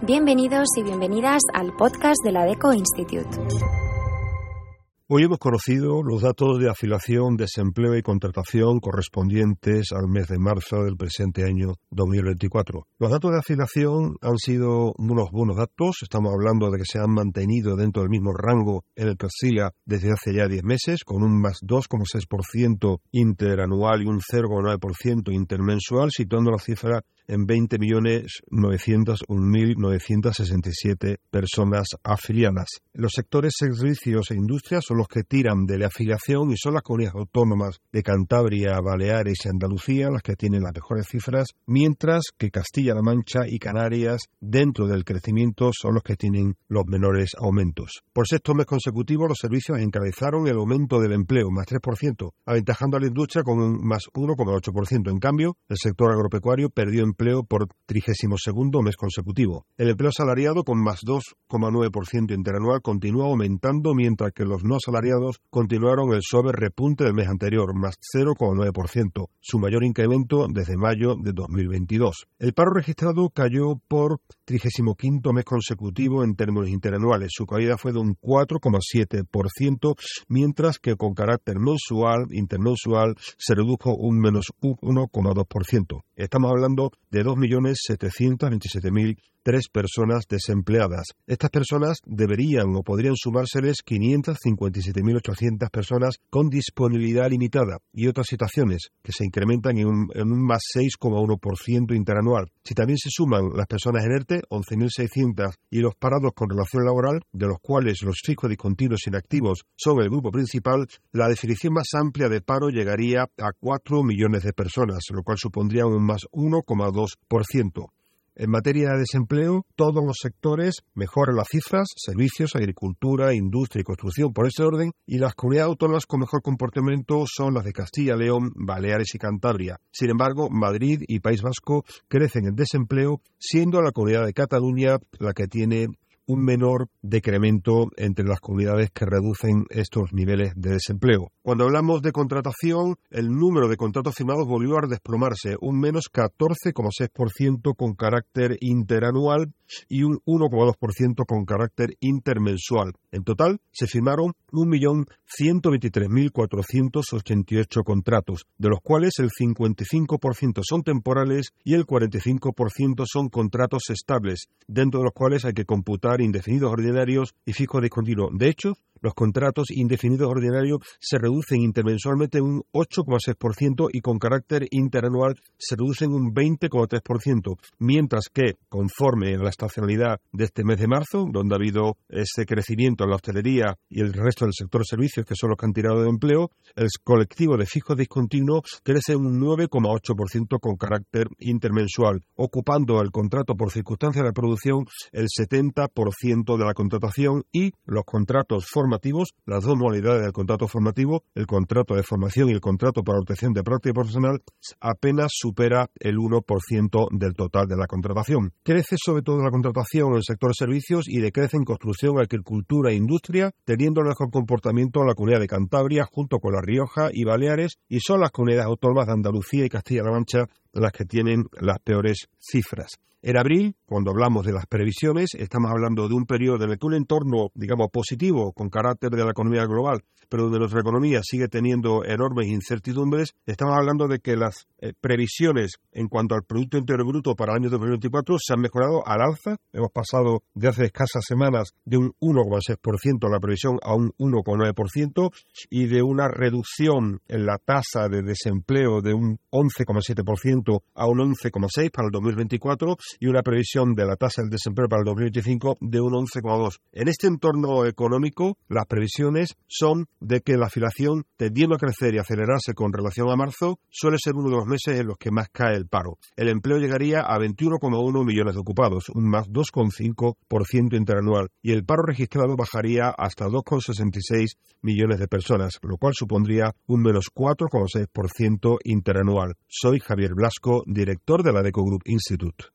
Bienvenidos y bienvenidas al podcast de la Adecco Institute. Hoy hemos conocido los datos de afiliación, desempleo y contratación correspondientes al mes de marzo del presente año 2024. Los datos de afiliación han sido unos buenos datos. Estamos hablando de que se han mantenido dentro del mismo rango en el que oscila desde hace ya 10 meses, con un más 2,6% interanual y un 0,9% intermensual, situando la cifra en 20.901.967 personas afiliadas. Los sectores servicios e industrias son los que tiran de la afiliación y son las comunidades autónomas de Cantabria, Baleares y Andalucía las que tienen las mejores cifras, mientras que Castilla-La Mancha y Canarias, dentro del crecimiento, son los que tienen los menores aumentos. Por sexto mes consecutivo, los servicios encabezaron el aumento del empleo, más 3%, aventajando a la industria con un más 1,8%. En cambio, el sector agropecuario perdió empleo por 32º mes consecutivo. El empleo asalariado, con más 2,9% interanual, continúa aumentando, mientras que los no asalariados continuaron el suave repunte del mes anterior, más 0,9%, su mayor incremento desde mayo de 2022. El paro registrado cayó por 35º mes consecutivo en términos interanuales. Su caída fue de un 4,7%, mientras que con carácter intermensual se redujo un menos 1,2%. Estamos hablando de 2.727.003 personas desempleadas. Estas personas deberían o podrían sumárseles 557.800 personas con disponibilidad limitada y otras situaciones que se incrementan en un más 6,1% interanual. Si también se suman las personas en ERTE, 11.600, y los parados con relación laboral, de los cuales los fijos discontinuos inactivos son el grupo principal, la definición más amplia de paro llegaría a 4 millones de personas, lo cual supondría un más 1,2%. En materia de desempleo, todos los sectores mejoran las cifras: servicios, agricultura, industria y construcción por ese orden, y las comunidades autónomas con mejor comportamiento son las de Castilla, León, Baleares y Cantabria. Sin embargo, Madrid y País Vasco crecen en desempleo, siendo la comunidad de Cataluña la que tiene un menor decremento entre las comunidades que reducen estos niveles de desempleo. Cuando hablamos de contratación, el número de contratos firmados volvió a desplomarse, un menos 14,6% con carácter interanual y un 1,2% con carácter intermensual. En total, se firmaron 1.123.488 contratos, de los cuales el 55% son temporales y el 45% son contratos estables, dentro de los cuales hay que computar indefinidos ordinarios y fijos discontinuos. De hecho, los contratos indefinidos ordinarios se reducen intermensualmente un 8,6% y con carácter interanual se reducen un 20,3%, mientras que, conforme a la estacionalidad de este mes de marzo, donde ha habido ese crecimiento en la hostelería y el resto del sector servicios, que son los que han tirado de empleo, el colectivo de fijos discontinuos crece un 9,8% con carácter intermensual, ocupando el contrato por circunstancia de la producción el 70% de la contratación, y los contratos formativos, las dos modalidades del contrato formativo, el contrato de formación y el contrato para obtención de práctica profesional, apenas supera el 1% del total de la contratación. Crece sobre todo la contratación en el sector de servicios y decrece en construcción, agricultura e industria, teniendo el mejor comportamiento la comunidad de Cantabria junto con La Rioja y Baleares, y son las comunidades autónomas de Andalucía y Castilla-La Mancha las que tienen las peores cifras. En abril, cuando hablamos de las previsiones, estamos hablando de un periodo en el que un entorno, positivo, con carácter de la economía global, pero donde nuestra economía sigue teniendo enormes incertidumbres. Estamos hablando de que las previsiones en cuanto al Producto Interior Bruto para el año 2024 se han mejorado al alza. Hemos pasado de hace escasas semanas de un 1,6% la previsión a un 1,9%, y de una reducción en la tasa de desempleo de un 11,7% a un 11,6% para el 2024, y una previsión de la tasa del desempleo para el 2025 de un 11,2%. En este entorno económico, las previsiones son de que la afiliación, tendiendo a crecer y acelerarse con relación a marzo, suele ser uno de los meses en los que más cae el paro. El empleo llegaría a 21,1 millones de ocupados, un más 2,5% interanual, y el paro registrado bajaría hasta 2,66 millones de personas, lo cual supondría un menos 4,6% interanual. Soy Javier Blasco, director de la Adecco Group Institute.